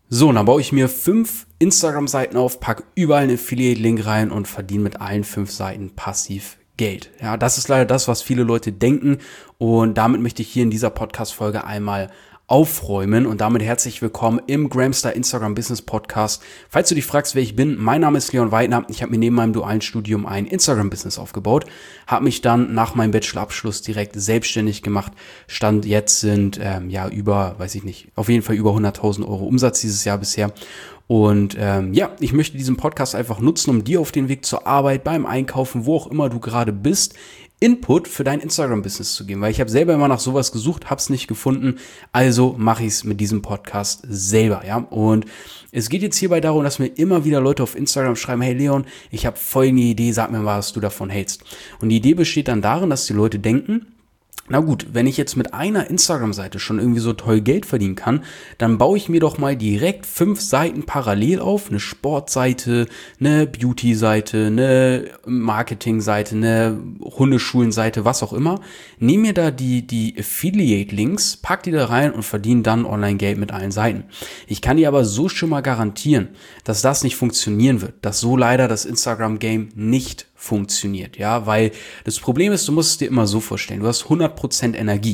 So, und dann baue ich mir 5 Instagram-Seiten auf, packe überall einen Affiliate-Link rein und verdiene mit allen 5 Seiten passiv Geld. Ja, das ist leider das, was viele Leute denken, und damit möchte ich hier in dieser Podcast-Folge einmal aufräumen, und damit herzlich willkommen im Gramstar Instagram Business Podcast. Falls du dich fragst, wer ich bin, mein Name ist Leon Weidner. Ich habe mir neben meinem dualen Studium ein Instagram-Business aufgebaut, habe mich dann nach meinem Bachelorabschluss direkt selbstständig gemacht. Stand jetzt sind auf jeden Fall über 100.000 Euro Umsatz dieses Jahr bisher. Und ich möchte diesen Podcast einfach nutzen, um dir auf den Weg zur Arbeit, beim Einkaufen, wo auch immer du gerade bist, Input für dein Instagram-Business zu geben, weil ich habe selber immer nach sowas gesucht, habe es nicht gefunden, also mache ich es mit diesem Podcast selber, ja. Und es geht jetzt hierbei darum, dass mir immer wieder Leute auf Instagram schreiben: Hey Leon, ich habe folgende Idee, sag mir mal, was du davon hältst. Und die Idee besteht dann darin, dass die Leute denken: Na gut, wenn ich jetzt mit einer Instagram-Seite schon irgendwie so toll Geld verdienen kann, dann baue ich mir doch mal direkt 5 Seiten parallel auf. Eine Sportseite, eine Beauty-Seite, eine Marketing-Seite, eine Hundeschulen-Seite, was auch immer. Nehme mir da die Affiliate-Links, pack die da rein und verdiene dann Online-Geld mit allen Seiten. Ich kann dir aber so schon mal garantieren, dass das nicht funktionieren wird, dass so leider das Instagram-Game nicht funktioniert, ja, weil das Problem ist, du musst es dir immer so vorstellen, du hast 100% Energie,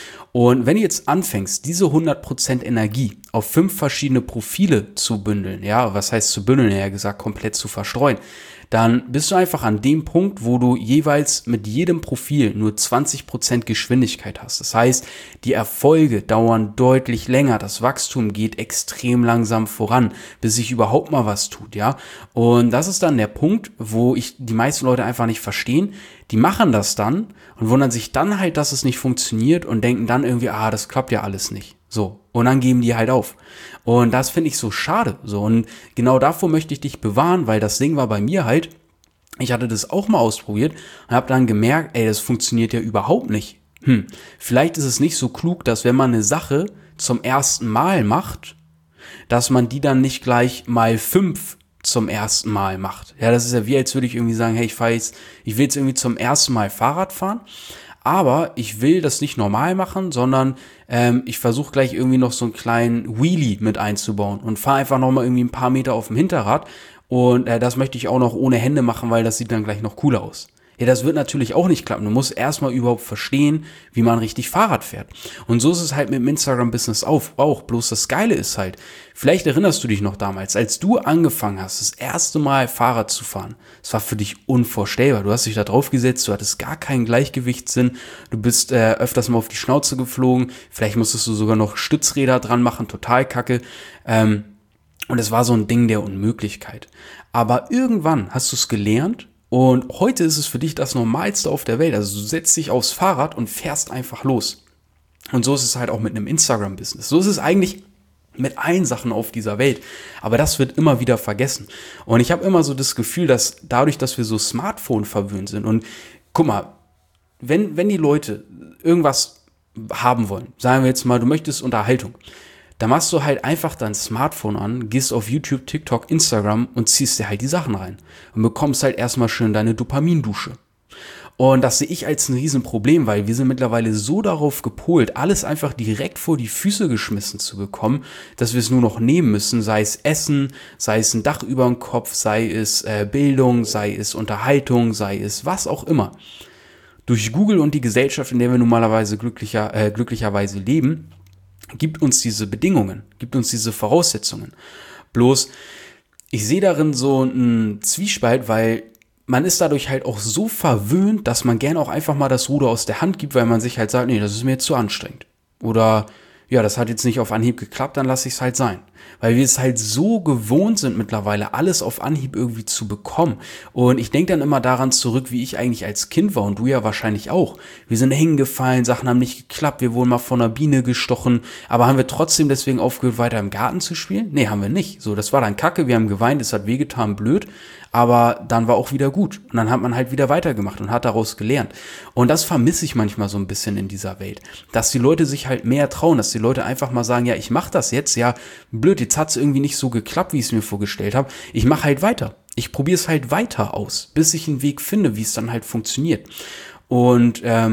und wenn du jetzt anfängst, diese 100% Energie auf 5 verschiedene Profile zu bündeln, ja, was heißt zu bündeln, ja gesagt, komplett zu verstreuen, dann bist du einfach an dem Punkt, wo du jeweils mit jedem Profil nur 20% Geschwindigkeit hast. Das heißt, die Erfolge dauern deutlich länger, das Wachstum geht extrem langsam voran, bis sich überhaupt mal was tut, ja. Und das ist dann der Punkt, wo die meisten Leute einfach nicht verstehen. Die machen das dann und wundern sich dann halt, dass es nicht funktioniert, und denken dann irgendwie: das klappt ja alles nicht. So. Und dann geben die halt auf. Und das finde ich so schade. So. Und genau davor möchte ich dich bewahren, weil das Ding war bei mir halt, ich hatte das auch mal ausprobiert und habe dann gemerkt, das funktioniert ja überhaupt nicht. Vielleicht ist es nicht so klug, dass wenn man eine Sache zum ersten Mal macht, dass man die dann nicht gleich mal 5 zum ersten Mal macht. Ja, das ist ja wie, als würde ich irgendwie sagen: Hey, ich will jetzt irgendwie zum ersten Mal Fahrrad fahren, aber ich will das nicht normal machen, sondern ich versuche gleich irgendwie noch so einen kleinen Wheelie mit einzubauen und fahre einfach nochmal irgendwie ein paar Meter auf dem Hinterrad, und das möchte ich auch noch ohne Hände machen, weil das sieht dann gleich noch cooler aus. Ja, das wird natürlich auch nicht klappen. Du musst erstmal überhaupt verstehen, wie man richtig Fahrrad fährt. Und so ist es halt mit dem Instagram-Business auch. Bloß das Geile ist halt, vielleicht erinnerst du dich noch damals, als du angefangen hast, das erste Mal Fahrrad zu fahren. Es war für dich unvorstellbar. Du hast dich da drauf gesetzt, du hattest gar keinen Gleichgewichtssinn, du bist öfters mal auf die Schnauze geflogen, vielleicht musstest du sogar noch Stützräder dran machen, total kacke. Und es war so ein Ding der Unmöglichkeit. Aber irgendwann hast du es gelernt, und heute ist es für dich das Normalste auf der Welt. Also du setzt dich aufs Fahrrad und fährst einfach los. Und so ist es halt auch mit einem Instagram-Business. So ist es eigentlich mit allen Sachen auf dieser Welt. Aber das wird immer wieder vergessen. Und ich habe immer so das Gefühl, dass dadurch, dass wir so Smartphone verwöhnt sind, und guck mal, wenn die Leute irgendwas haben wollen, sagen wir jetzt mal, du möchtest Unterhaltung, da machst du halt einfach dein Smartphone an, gehst auf YouTube, TikTok, Instagram und ziehst dir halt die Sachen rein und bekommst halt erstmal schön deine Dopamindusche. Und das sehe ich als ein Riesenproblem, weil wir sind mittlerweile so darauf gepolt, alles einfach direkt vor die Füße geschmissen zu bekommen, dass wir es nur noch nehmen müssen, sei es Essen, sei es ein Dach über dem Kopf, sei es Bildung, sei es Unterhaltung, sei es was auch immer. Durch Google und die Gesellschaft, in der wir normalerweise glücklicherweise leben, gibt uns diese Bedingungen, gibt uns diese Voraussetzungen. Bloß, ich sehe darin so einen Zwiespalt, weil man ist dadurch halt auch so verwöhnt, dass man gerne auch einfach mal das Ruder aus der Hand gibt, weil man sich halt sagt: Nee, das ist mir jetzt zu anstrengend. Oder, ja, das hat jetzt nicht auf Anhieb geklappt, dann lasse ich es halt sein. Weil wir es halt so gewohnt sind mittlerweile, alles auf Anhieb irgendwie zu bekommen. Und ich denke dann immer daran zurück, wie ich eigentlich als Kind war, und du ja wahrscheinlich auch. Wir sind hingefallen, Sachen haben nicht geklappt, wir wurden mal von einer Biene gestochen, aber haben wir trotzdem deswegen aufgehört, weiter im Garten zu spielen? Nee, haben wir nicht. So, das war dann kacke, wir haben geweint, es hat wehgetan, blöd, aber dann war auch wieder gut. Und dann hat man halt wieder weitergemacht und hat daraus gelernt. Und das vermisse ich manchmal so ein bisschen in dieser Welt. Dass die Leute sich halt mehr trauen, dass die Leute einfach mal sagen: Ja, ich mache das jetzt, ja, blöd, jetzt hat es irgendwie nicht so geklappt, wie ich es mir vorgestellt habe. Ich mache halt weiter. Ich probiere es halt weiter aus, bis ich einen Weg finde, wie es dann halt funktioniert. Und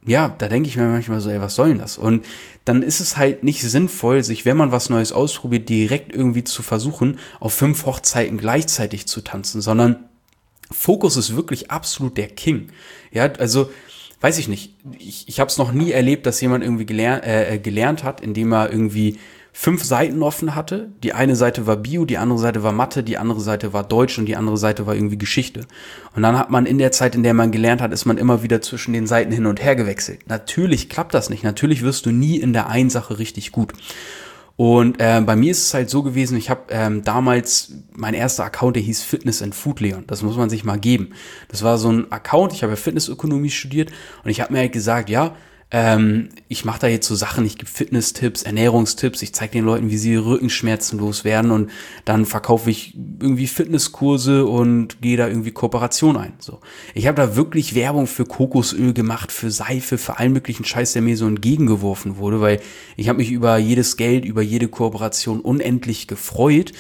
ja, da denke ich mir manchmal so, ey, was soll denn das? Und dann ist es halt nicht sinnvoll, sich, wenn man was Neues ausprobiert, direkt irgendwie zu versuchen, auf 5 Hochzeiten gleichzeitig zu tanzen, sondern Fokus ist wirklich absolut der King. Ja, also, weiß ich nicht. Ich habe es noch nie erlebt, dass jemand irgendwie gelernt hat, indem er irgendwie 5 Seiten offen hatte. Die eine Seite war Bio, die andere Seite war Mathe, die andere Seite war Deutsch und die andere Seite war irgendwie Geschichte. Und dann hat man in der Zeit, in der man gelernt hat, ist man immer wieder zwischen den Seiten hin und her gewechselt. Natürlich klappt das nicht. Natürlich wirst du nie in der einen Sache richtig gut. Und bei mir ist es halt so gewesen, ich habe damals, mein erster Account, der hieß Fitness and Food Leon. Das muss man sich mal geben. Das war so ein Account, ich habe ja Fitnessökonomie studiert und ich habe mir halt gesagt, ja, ich mache da jetzt so Sachen, ich gebe Fitness-Tipps, Ernährungstipps, ich zeige den Leuten, wie sie Rückenschmerzen loswerden und dann verkaufe ich irgendwie Fitnesskurse und gehe da irgendwie Kooperation ein. So, ich habe da wirklich Werbung für Kokosöl gemacht, für Seife, für allen möglichen Scheiß, der mir so entgegengeworfen wurde, weil ich habe mich über jedes Geld, über jede Kooperation unendlich gefreut.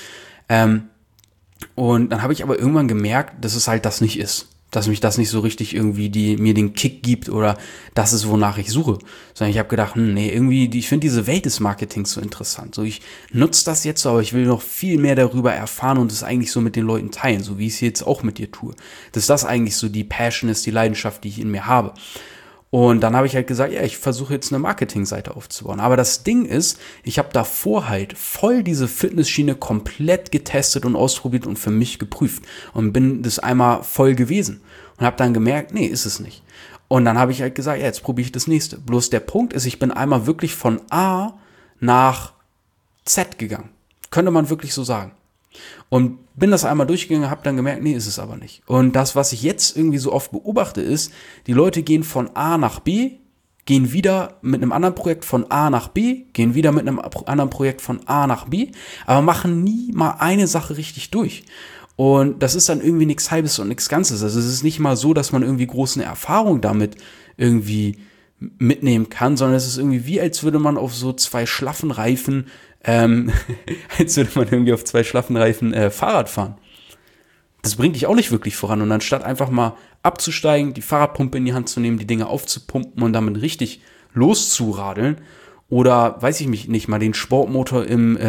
Und dann habe ich aber irgendwann gemerkt, dass es halt das nicht ist. Dass mich das nicht so richtig irgendwie mir den Kick gibt oder das ist, wonach ich suche. Sondern ich habe gedacht, nee, irgendwie, ich finde diese Welt des Marketings so interessant. So, ich nutze das jetzt so, aber ich will noch viel mehr darüber erfahren und es eigentlich so mit den Leuten teilen, so wie ich es jetzt auch mit dir tue. Dass das eigentlich so die Passion ist, die Leidenschaft, die ich in mir habe. Und dann habe ich halt gesagt, ja, ich versuche jetzt eine Marketingseite aufzubauen. Aber das Ding ist, ich habe davor halt voll diese Fitnessschiene komplett getestet und ausprobiert und für mich geprüft. Und bin das einmal voll gewesen. Und habe dann gemerkt, nee, ist es nicht. Und dann habe ich halt gesagt, ja, jetzt probiere ich das nächste. Bloß der Punkt ist, ich bin einmal wirklich von A nach Z gegangen. Könnte man wirklich so sagen. Und bin das einmal durchgegangen, habe dann gemerkt, nee, ist es aber nicht. Und das, was ich jetzt irgendwie so oft beobachte, ist, die Leute gehen von A nach B, gehen wieder mit einem anderen Projekt von A nach B, gehen wieder mit einem anderen Projekt von A nach B, aber machen nie mal eine Sache richtig durch. Und das ist dann irgendwie nichts Halbes und nichts Ganzes. Also es ist nicht mal so, dass man irgendwie große Erfahrung damit irgendwie mitnehmen kann, sondern es ist irgendwie wie, als würde man auf so 2 schlaffen Reifen als würde man irgendwie auf 2 schlaffen Reifen Fahrrad fahren. Das bringt dich auch nicht wirklich voran. Und anstatt einfach mal abzusteigen, die Fahrradpumpe in die Hand zu nehmen, die Dinge aufzupumpen und damit richtig loszuradeln oder, weiß ich nicht, mal den Sportmotor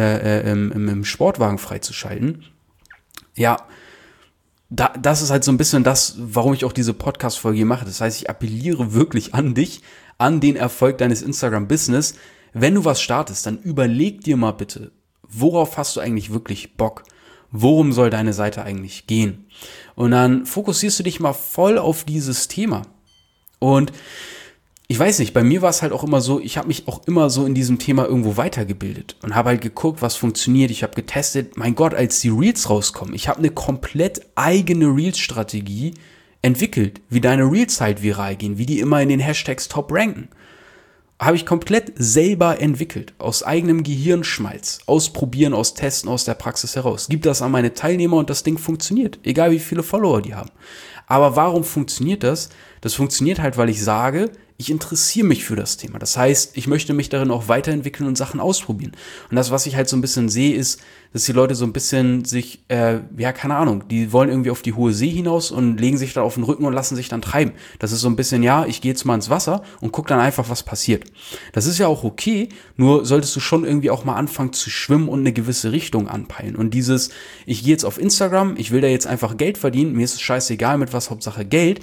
im Sportwagen freizuschalten, ja, das ist halt so ein bisschen das, warum ich auch diese Podcast-Folge hier mache. Das heißt, ich appelliere wirklich an dich, an den Erfolg deines Instagram-Business. Wenn du was startest, dann überleg dir mal bitte, worauf hast du eigentlich wirklich Bock? Worum soll deine Seite eigentlich gehen? Und dann fokussierst du dich mal voll auf dieses Thema. Und ich weiß nicht, bei mir war es halt auch immer so, ich habe mich auch immer so in diesem Thema irgendwo weitergebildet und habe halt geguckt, was funktioniert. Ich habe getestet, mein Gott, als die Reels rauskommen, ich habe eine komplett eigene Reels-Strategie entwickelt, wie deine Reels halt viral gehen, wie die immer in den Hashtags top ranken. Habe ich komplett selber entwickelt, aus eigenem Gehirnschmalz, ausprobieren, aus Testen, aus der Praxis heraus. Gib das an meine Teilnehmer und das Ding funktioniert, egal wie viele Follower die haben. Aber warum funktioniert das? Das funktioniert halt, weil ich sage, ich interessiere mich für das Thema. Das heißt, ich möchte mich darin auch weiterentwickeln und Sachen ausprobieren. Und das, was ich halt so ein bisschen sehe, ist, dass die Leute so ein bisschen sich, keine Ahnung, die wollen irgendwie auf die hohe See hinaus und legen sich da auf den Rücken und lassen sich dann treiben. Das ist so ein bisschen, ja, ich gehe jetzt mal ins Wasser und guck dann einfach, was passiert. Das ist ja auch okay, nur solltest du schon irgendwie auch mal anfangen zu schwimmen und eine gewisse Richtung anpeilen. Und dieses, ich gehe jetzt auf Instagram, ich will da jetzt einfach Geld verdienen, mir ist es scheißegal mit was, Hauptsache Geld.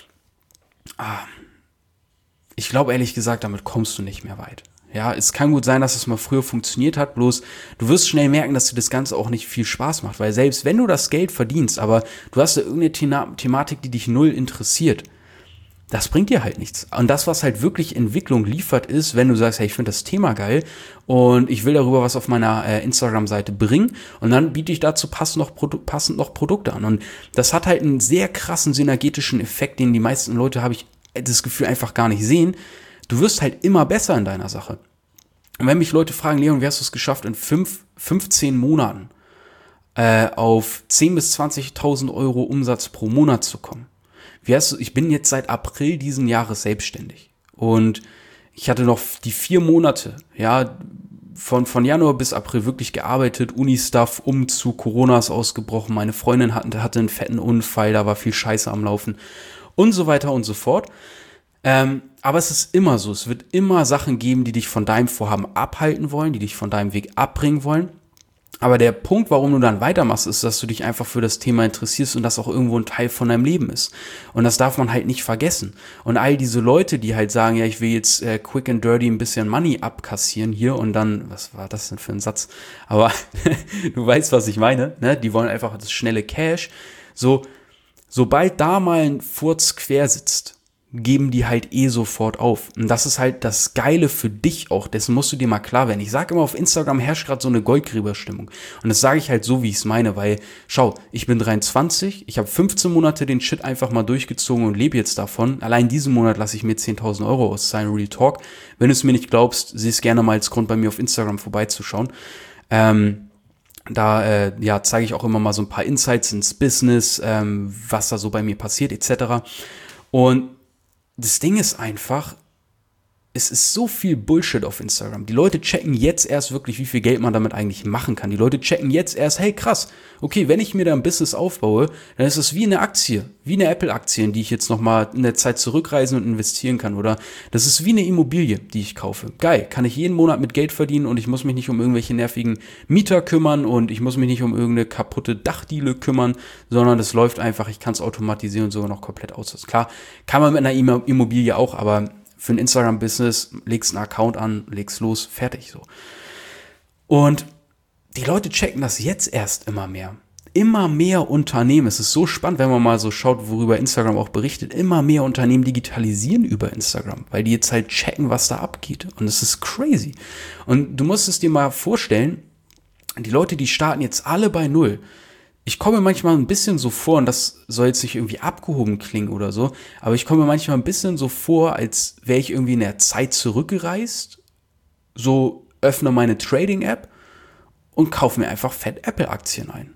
Ich glaube ehrlich gesagt, damit kommst du nicht mehr weit. Ja, es kann gut sein, dass es mal früher funktioniert hat, bloß du wirst schnell merken, dass dir das Ganze auch nicht viel Spaß macht, weil selbst wenn du das Geld verdienst, aber du hast da irgendeine Thematik, die dich null interessiert, das bringt dir halt nichts. Und das, was halt wirklich Entwicklung liefert, ist, wenn du sagst, hey, ich finde das Thema geil und ich will darüber was auf meiner Instagram-Seite bringen und dann biete ich dazu passend noch Produkte an. Und das hat halt einen sehr krassen synergetischen Effekt, den die meisten Leute, habe ich das Gefühl, einfach gar nicht sehen. Du wirst halt immer besser in deiner Sache. Und wenn mich Leute fragen, Leon, wie hast du es geschafft, in 15 Monaten auf 10.000 bis 20.000 Euro Umsatz pro Monat zu kommen? Ich bin jetzt seit April diesen Jahres selbstständig. Und ich hatte noch die 4 Monate, ja, von Januar bis April wirklich gearbeitet, Uni-Stuff, Umzug, Corona ist ausgebrochen, meine Freundin hatte einen fetten Unfall, da war viel Scheiße am Laufen und so weiter und so fort. Aber es ist immer so, es wird immer Sachen geben, die dich von deinem Vorhaben abhalten wollen, die dich von deinem Weg abbringen wollen. Aber der Punkt, warum du dann weitermachst, ist, dass du dich einfach für das Thema interessierst und das auch irgendwo ein Teil von deinem Leben ist. Und das darf man halt nicht vergessen. Und all diese Leute, die halt sagen, ja, ich will jetzt quick and dirty ein bisschen Money abkassieren hier und dann, was war das denn für ein Satz? Aber du weißt, was ich meine, ne? Die wollen einfach das schnelle Cash. So, sobald da mal ein Furz quer sitzt, geben die halt sofort auf. Und das ist halt das Geile für dich auch. Dessen musst du dir mal klar werden. Ich sage immer, auf Instagram herrscht gerade so eine Goldgräberstimmung. Und das sage ich halt so, wie ich es meine, weil, schau, ich bin 23, ich habe 15 Monate den Shit einfach mal durchgezogen und lebe jetzt davon. Allein diesen Monat lasse ich mir 10.000 Euro auszahlen, Real Talk. Wenn du es mir nicht glaubst, sieh es gerne mal als Grund, bei mir auf Instagram vorbeizuschauen. Da zeige ich auch immer mal so ein paar Insights ins Business, was da so bei mir passiert, etc. Und das Ding ist einfach, es ist so viel Bullshit auf Instagram. Die Leute checken jetzt erst wirklich, wie viel Geld man damit eigentlich machen kann. Die Leute checken jetzt erst, hey krass, okay, wenn ich mir da ein Business aufbaue, dann ist es wie eine Aktie, wie eine Apple-Aktie, in die ich jetzt nochmal in der Zeit zurückreisen und investieren kann. Oder das ist wie eine Immobilie, die ich kaufe. Geil, kann ich jeden Monat mit Geld verdienen und ich muss mich nicht um irgendwelche nervigen Mieter kümmern und ich muss mich nicht um irgendeine kaputte Dachdiele kümmern, sondern das läuft einfach, ich kann es automatisieren und sogar noch komplett aus. Klar, kann man mit einer Immobilie auch, aber für ein Instagram-Business legst einen Account an, legst los, fertig so. Und die Leute checken das jetzt erst immer mehr. Immer mehr Unternehmen, es ist so spannend, wenn man mal so schaut, worüber Instagram auch berichtet, immer mehr Unternehmen digitalisieren über Instagram, weil die jetzt halt checken, was da abgeht. Und es ist crazy. Und du musst es dir mal vorstellen, die Leute, die starten jetzt alle bei Null. Ich komme manchmal ein bisschen so vor, und das soll jetzt nicht irgendwie abgehoben klingen oder so, aber ich komme manchmal ein bisschen so vor, als wäre ich irgendwie in der Zeit zurückgereist, so öffne meine Trading-App und kaufe mir einfach fett Apple-Aktien ein.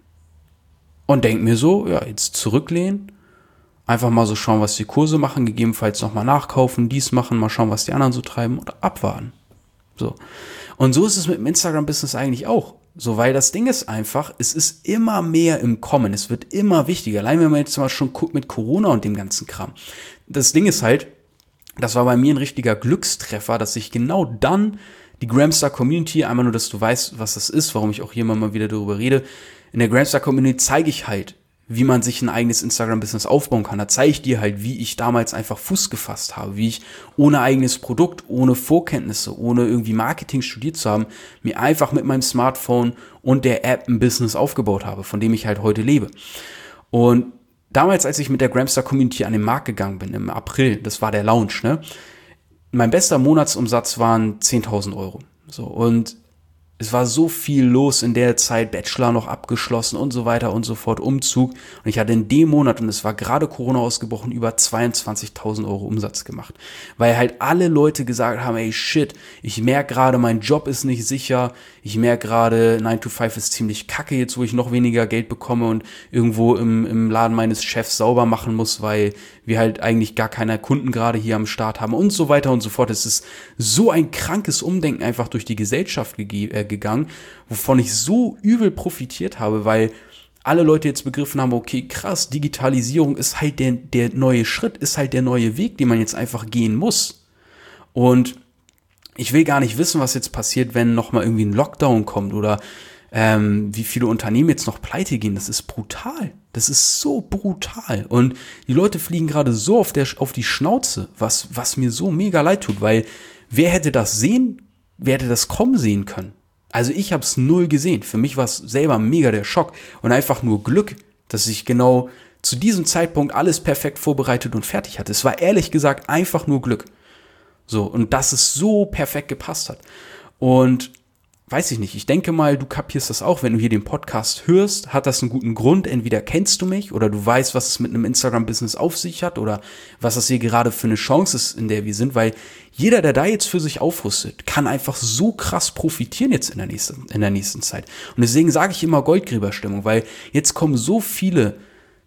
Und denke mir so, ja, jetzt zurücklehnen, einfach mal so schauen, was die Kurse machen, gegebenenfalls nochmal nachkaufen, dies machen, mal schauen, was die anderen so treiben oder abwarten. So. Und so ist es mit dem Instagram-Business eigentlich auch. So, weil das Ding ist einfach, es ist immer mehr im Kommen, es wird immer wichtiger. Allein wenn man jetzt mal schon guckt mit Corona und dem ganzen Kram. Das Ding ist halt, das war bei mir ein richtiger Glückstreffer, dass ich genau dann die Gramstar Community, einmal nur, dass du weißt, was das ist, warum ich auch hier mal wieder darüber rede. In der Gramstar Community zeige ich halt, wie man sich ein eigenes Instagram-Business aufbauen kann. Da zeige ich dir halt, wie ich damals einfach Fuß gefasst habe, wie ich ohne eigenes Produkt, ohne Vorkenntnisse, ohne irgendwie Marketing studiert zu haben, mir einfach mit meinem Smartphone und der App ein Business aufgebaut habe, von dem ich halt heute lebe. Und damals, als ich mit der Gramstar Community an den Markt gegangen bin, im April, das war der Launch, ne? Mein bester Monatsumsatz waren 10.000 Euro. So, und es war so viel los in der Zeit, Bachelor noch abgeschlossen und so weiter und so fort, Umzug. Und ich hatte in dem Monat, und es war gerade Corona ausgebrochen, über 22.000 Euro Umsatz gemacht. Weil halt alle Leute gesagt haben, ey shit, ich merke gerade, mein Job ist nicht sicher. Ich merke gerade, 9 to 5 ist ziemlich kacke jetzt, wo ich noch weniger Geld bekomme und irgendwo im Laden meines Chefs sauber machen muss, weil wir halt eigentlich gar keine Kunden gerade hier am Start haben und so weiter und so fort. Es ist so ein krankes Umdenken einfach durch die Gesellschaft gegangen, wovon ich so übel profitiert habe, weil alle Leute jetzt begriffen haben, okay, krass, Digitalisierung ist halt der neue Schritt, ist halt der neue Weg, den man jetzt einfach gehen muss. Und ich will gar nicht wissen, was jetzt passiert, wenn nochmal irgendwie ein Lockdown kommt oder wie viele Unternehmen jetzt noch pleite gehen. Das ist brutal. Das ist so brutal. Und die Leute fliegen gerade so auf die Schnauze, was mir so mega leid tut, weil wer hätte das kommen sehen können? Also ich habe es null gesehen. Für mich war es selber mega der Schock und einfach nur Glück, dass ich genau zu diesem Zeitpunkt alles perfekt vorbereitet und fertig hatte. Es war ehrlich gesagt einfach nur Glück. So, und dass es so perfekt gepasst hat. Und weiß ich nicht, ich denke mal, du kapierst das auch, wenn du hier den Podcast hörst, hat das einen guten Grund. Entweder kennst du mich oder du weißt, was es mit einem Instagram-Business auf sich hat oder was das hier gerade für eine Chance ist, in der wir sind, weil jeder, der da jetzt für sich aufrüstet, kann einfach so krass profitieren jetzt in der nächsten Zeit. Und deswegen sage ich immer Goldgräberstimmung, weil jetzt kommen so viele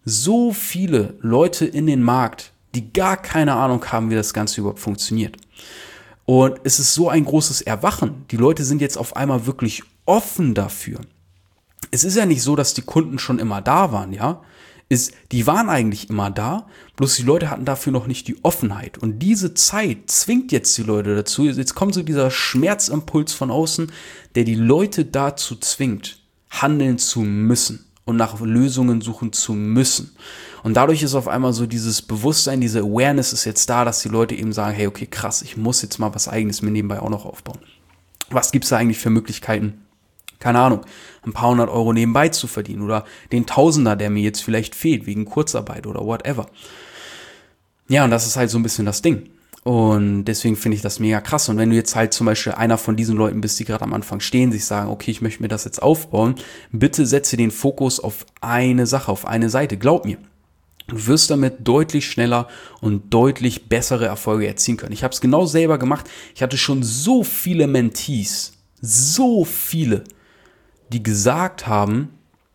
Leute in den Markt, die gar keine Ahnung haben, wie das Ganze überhaupt funktioniert. Und es ist so ein großes Erwachen. Die Leute sind jetzt auf einmal wirklich offen dafür. Es ist ja nicht so, dass die Kunden schon immer da waren, ja. ist, die waren eigentlich immer da, bloß die Leute hatten dafür noch nicht die Offenheit. Und diese Zeit zwingt jetzt die Leute dazu. Jetzt kommt so dieser Schmerzimpuls von außen, der die Leute dazu zwingt, handeln zu müssen und nach Lösungen suchen zu müssen. Und dadurch ist auf einmal so dieses Bewusstsein, diese Awareness ist jetzt da, dass die Leute eben sagen, hey, okay, krass, ich muss jetzt mal was Eigenes mir nebenbei auch noch aufbauen. Was gibt's da eigentlich für Möglichkeiten? Keine Ahnung, ein paar hundert Euro nebenbei zu verdienen oder den Tausender, der mir jetzt vielleicht fehlt, wegen Kurzarbeit oder whatever. Ja, und das ist halt so ein bisschen das Ding. Und deswegen finde ich das mega krass. Und wenn du jetzt halt zum Beispiel einer von diesen Leuten bist, die gerade am Anfang stehen, sich sagen, okay, ich möchte mir das jetzt aufbauen, bitte setze den Fokus auf eine Sache, auf eine Seite. Glaub mir, du wirst damit deutlich schneller und deutlich bessere Erfolge erzielen können. Ich habe es genau selber gemacht. Ich hatte schon so viele Mentees, so viele, die gesagt haben,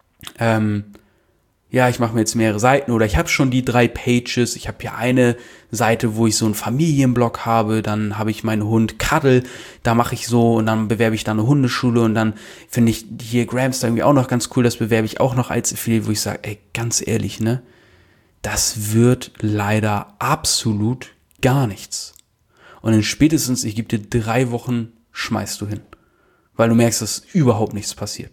ja, ich mache mir jetzt mehrere Seiten oder ich habe schon die 3 Pages, ich habe hier eine Seite, wo ich so einen Familienblog habe, dann habe ich meinen Hund Cuddle, da mache ich so und dann bewerbe ich da eine Hundeschule und dann finde ich hier Gramster irgendwie auch noch ganz cool, das bewerbe ich auch noch als Affiliate, wo ich sage, ey, ganz ehrlich, ne, das wird leider absolut gar nichts. Und in spätestens, ich gebe dir 3 Wochen, schmeißt du hin. Weil du merkst, dass überhaupt nichts passiert.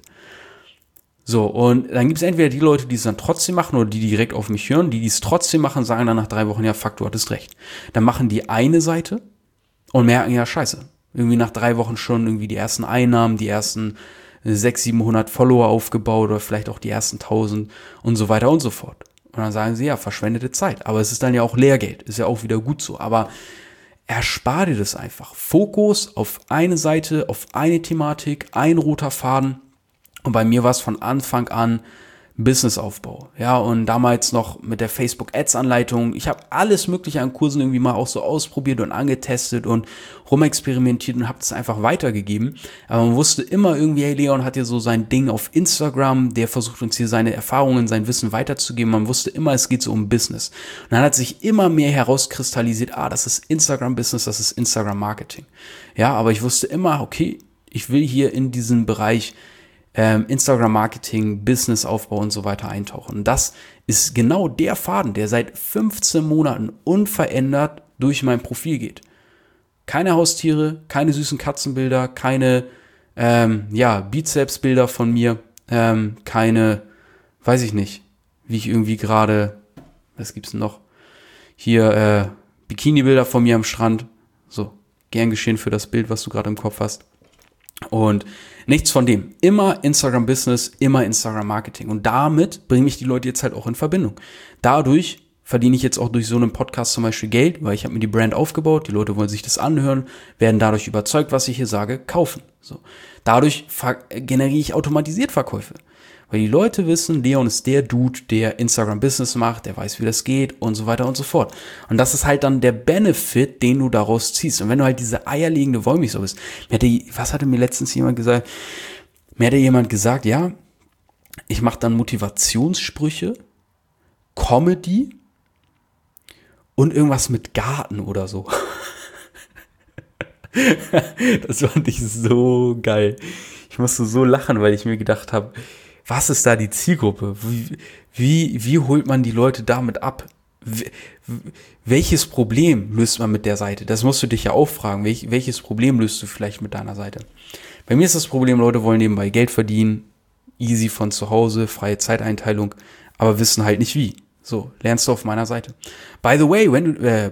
So, und dann gibt es entweder die Leute, die es dann trotzdem machen oder die direkt auf mich hören, die es trotzdem machen, sagen dann nach 3 Wochen, ja, fuck, du hattest recht. Dann machen die eine Seite und merken, ja, scheiße. Irgendwie nach 3 Wochen schon irgendwie die ersten Einnahmen, die ersten 600, 700 Follower aufgebaut oder vielleicht auch die ersten 1000 und so weiter und so fort. Und dann sagen sie, ja, verschwendete Zeit. Aber es ist dann ja auch Lehrgeld, ist ja auch wieder gut so. Aber erspar dir das einfach. Fokus auf eine Seite, auf eine Thematik, ein roter Faden. Und bei mir war es von Anfang an Businessaufbau. Ja, und damals noch mit der Facebook-Ads-Anleitung. Ich habe alles Mögliche an Kursen irgendwie mal auch so ausprobiert und angetestet und rumexperimentiert und habe das einfach weitergegeben. Aber man wusste immer irgendwie, hey, Leon hat hier so sein Ding auf Instagram, der versucht uns hier seine Erfahrungen, sein Wissen weiterzugeben. Man wusste immer, es geht so um Business. Und dann hat sich immer mehr herauskristallisiert, das ist Instagram-Business, das ist Instagram-Marketing. Ja, aber ich wusste immer, okay, ich will hier in diesen Bereich Instagram-Marketing, Businessaufbau und so weiter eintauchen. Und das ist genau der Faden, der seit 15 Monaten unverändert durch mein Profil geht. Keine Haustiere, keine süßen Katzenbilder, keine Bizepsbilder von mir, keine, weiß ich nicht, wie ich irgendwie gerade, was gibt's denn noch? Hier Bikini-Bilder von mir am Strand. So, gern geschehen für das Bild, was du gerade im Kopf hast. Und nichts von dem. Immer Instagram-Business, immer Instagram-Marketing. Und damit bringen mich die Leute jetzt halt auch in Verbindung. Dadurch verdiene ich jetzt auch durch so einen Podcast zum Beispiel Geld, weil ich habe mir die Brand aufgebaut, die Leute wollen sich das anhören, werden dadurch überzeugt, was ich hier sage, kaufen. So. Dadurch generiere ich automatisiert Verkäufe. Weil die Leute wissen, Leon ist der Dude, der Instagram-Business macht, der weiß, wie das geht und so weiter und so fort. Und das ist halt dann der Benefit, den du daraus ziehst. Und wenn du halt diese eierlegende Wollmilchsau bist, was hatte mir letztens jemand gesagt? Mir hatte jemand gesagt, ja, ich mache dann Motivationssprüche, Comedy und irgendwas mit Garten oder so. Das fand ich so geil. Ich musste so lachen, weil ich mir gedacht habe, was ist da die Zielgruppe? Wie holt man die Leute damit ab? Welches Problem löst man mit der Seite? Das musst du dich ja auch fragen. Welches Problem löst du vielleicht mit deiner Seite? Bei mir ist das Problem, Leute wollen nebenbei Geld verdienen, easy von zu Hause, freie Zeiteinteilung, aber wissen halt nicht wie. So, lernst du auf meiner Seite. By the way,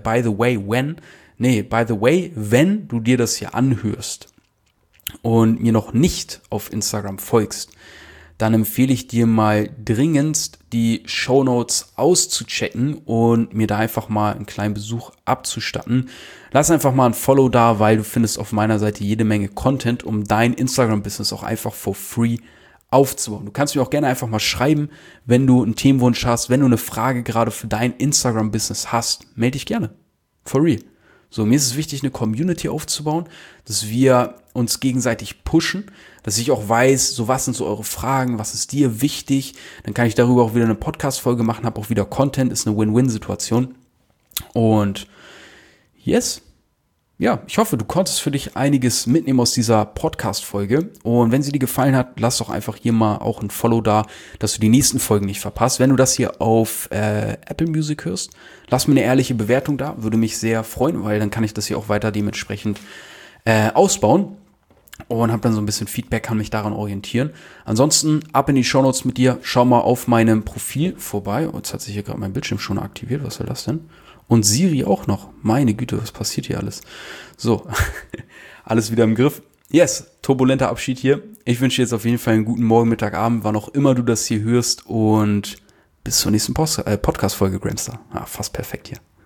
wenn du dir das hier anhörst und mir noch nicht auf Instagram folgst, dann empfehle ich dir mal dringendst, die Shownotes auszuchecken und mir da einfach mal einen kleinen Besuch abzustatten. Lass einfach mal ein Follow da, weil du findest auf meiner Seite jede Menge Content, um dein Instagram-Business auch einfach for free aufzubauen. Du kannst mir auch gerne einfach mal schreiben, wenn du einen Themenwunsch hast, wenn du eine Frage gerade für dein Instagram-Business hast, melde dich gerne. For real. So, mir ist es wichtig, eine Community aufzubauen, dass wir uns gegenseitig pushen, dass ich auch weiß, so was sind so eure Fragen, was ist dir wichtig, dann kann ich darüber auch wieder eine Podcast-Folge machen, habe auch wieder Content, ist eine Win-Win-Situation und yes, ja, ich hoffe, du konntest für dich einiges mitnehmen aus dieser Podcast-Folge. Und wenn sie dir gefallen hat, lass doch einfach hier mal auch ein Follow da, dass du die nächsten Folgen nicht verpasst. Wenn du das hier auf Apple Music hörst, lass mir eine ehrliche Bewertung da. Würde mich sehr freuen, weil dann kann ich das hier auch weiter dementsprechend ausbauen. Und habe dann so ein bisschen Feedback, kann mich daran orientieren. Ansonsten ab in die Shownotes mit dir. Schau mal auf meinem Profil vorbei. Jetzt hat sich hier gerade mein Bildschirm schon aktiviert. Was soll das denn? Und Siri auch noch. Meine Güte, was passiert hier alles? So, alles wieder im Griff. Yes, turbulenter Abschied hier. Ich wünsche dir jetzt auf jeden Fall einen guten Morgen, Mittag, Abend, wann auch immer du das hier hörst. Und bis zur nächsten Podcast-Folge, Gramster. Fast perfekt hier.